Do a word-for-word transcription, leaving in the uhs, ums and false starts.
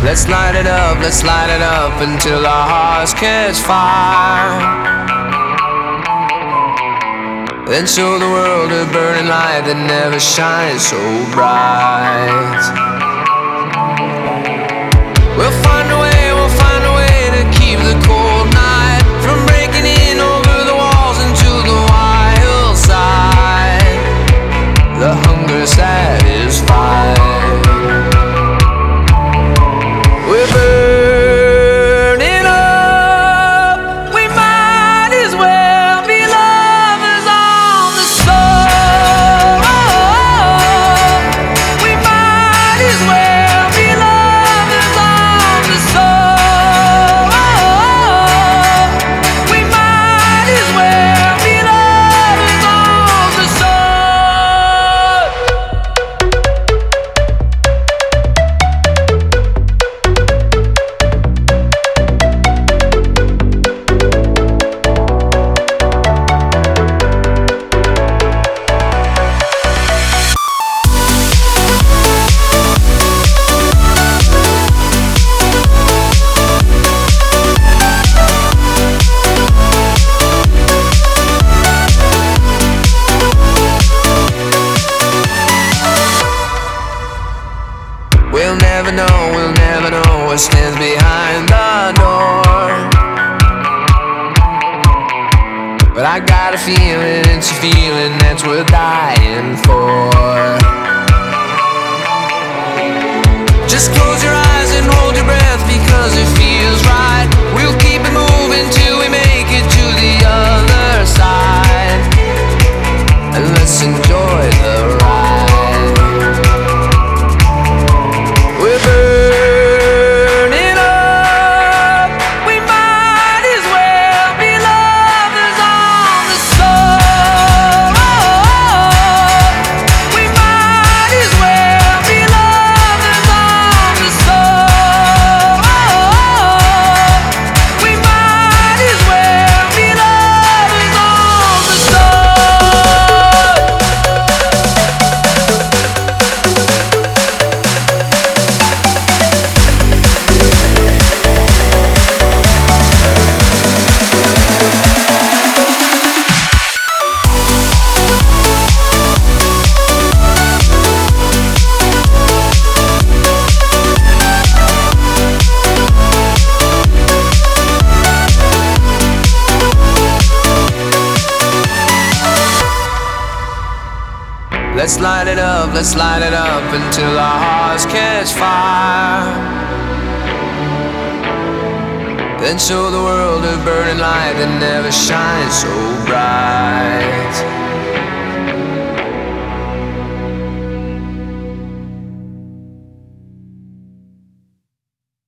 Let's light it up, let's light it up until our hearts catch fire. Then show the world a burning light that never shines so bright. We'll find a way, we'll find a way to keep the cold night from breaking in over the walls into the wild side. The hunger satisfied. We're burning up. We might as well be lovers on the soul. We might as well be lovers on the soul. We might as well be lovers on the soul. We'll never know, we'll never know what stands behind the door. But I got a feeling, it's a feeling that's worth dying for. Just close your eyes and hold your breath because it feels right. We'll keep it moving till we make it to the other side. And let's enjoy the ride. We're burning up. We might as well be lovers on the soul. We might as well be lovers on the soul. We might as well be lovers on the soul. Let's light it up, let's light it up until our hearts catch fire. Then show the world a burning light that never shines so bright.